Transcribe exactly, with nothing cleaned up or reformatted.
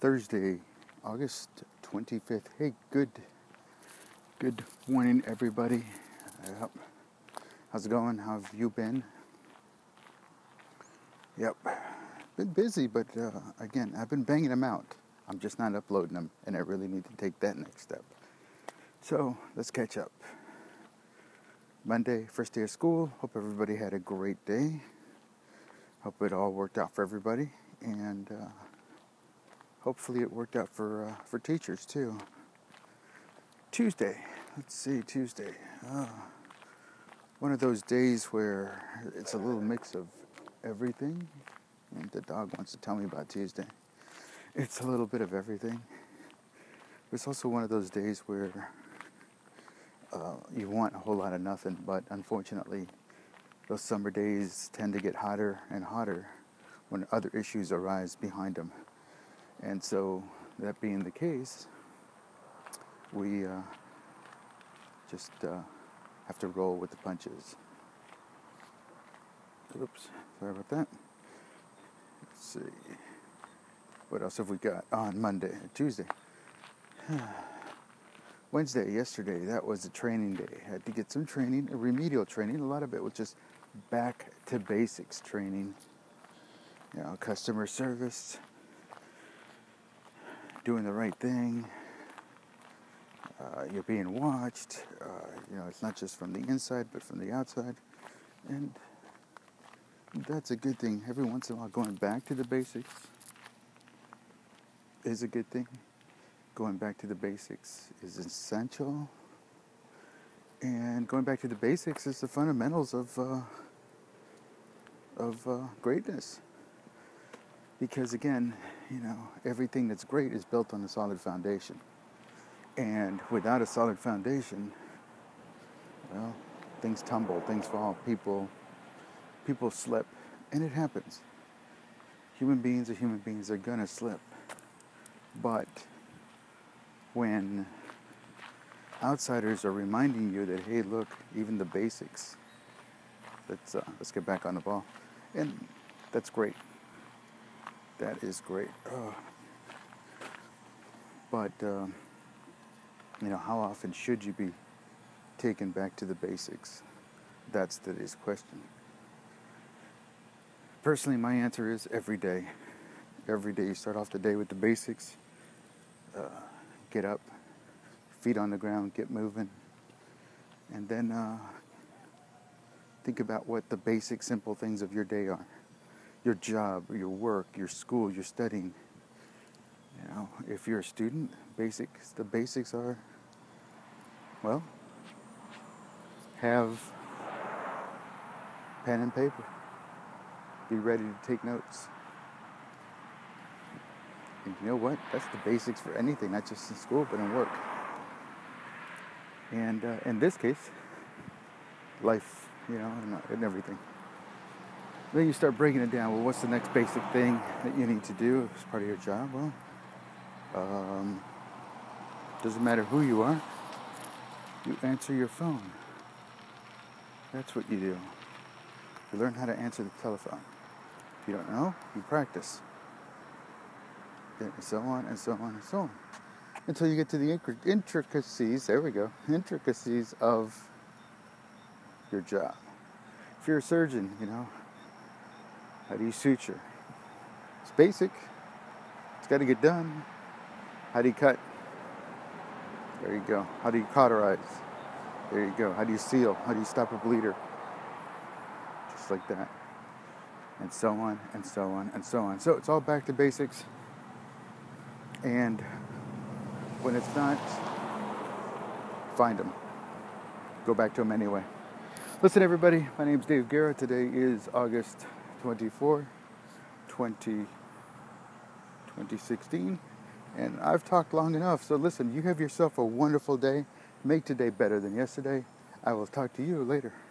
Thursday, August twenty-fifth. Hey, good, good morning, everybody. Uh, how's it going? How have you been? Yep, been busy, but uh, again, I've been banging them out. I'm just not uploading them, and I really need to take that next step. So let's catch up. Monday, first day of school. Hope everybody had a great day. Hope it all worked out for everybody, and uh, hopefully it worked out for uh, for teachers too. Tuesday, let's see, Tuesday. Uh, one of those days where it's a little mix of everything. And the dog wants to tell me about Tuesday. It's a little bit of everything. It's also one of those days where uh, you want a whole lot of nothing, but unfortunately, those summer days tend to get hotter and hotter when other issues arise behind them. And so, that being the case, we uh, just uh, have to roll with the punches. Oops, sorry about that. Let's see. What else have we got on Monday, Tuesday? Wednesday, yesterday, that was a training day. I had to get some training, a remedial training. A lot of it was just back to basics training. You know, customer service, doing the right thing. Uh, you're being watched. Uh, you know, it's not just from the inside, but from the outside. And that's a good thing. Every once in a while, going back to the basics is a good thing. Going back to the basics is essential. And going back to the basics is the fundamentals of uh, of uh, greatness. Because again, you know, everything that's great is built on a solid foundation. And without a solid foundation, well, things tumble, things fall, people people slip, and it happens. Human beings are human beings, they're gonna slip. But when outsiders are reminding you that, hey, look, even the basics, let's uh, let's get back on the ball, and that's great. That is great. Uh, but uh, you know, how often should you be taken back to the basics? That's today's question. Personally, my answer is every day. Every day you start off the day with the basics. Uh, get up, feet on the ground, get moving, and then uh, think about what the basic, simple things of your day are. Your job, your work, your school, your studying. You know, if you're a student, basics, the basics are, well, have pen and paper. Be ready to take notes. And you know what? That's the basics for anything, not just in school, but in work. And uh, in this case, life, you know, and, and everything. Then you start breaking it down. Well, what's the next basic thing that you need to do as part of your job? Well, um, doesn't matter who you are. You answer your phone. That's what you do. You learn how to answer the telephone. If you don't know, you practice. And so on and so on and so on. Until you get to the intricacies, there we go, intricacies of your job. If you're a surgeon, you know, how do you suture? It's basic. It's got to get done. How do you cut? There you go. How do you cauterize? There you go. How do you seal? How do you stop a bleeder? Just like that. And so on, and so on, and so on. So it's all back to basics. And when it's not, find them. Go back to them anyway. Listen, everybody. My name's Dave Guerra. Today is August twenty-fourth, twenty sixteen. And I've talked long enough. So listen, you have yourself a wonderful day. Make today better than yesterday. I will talk to you later.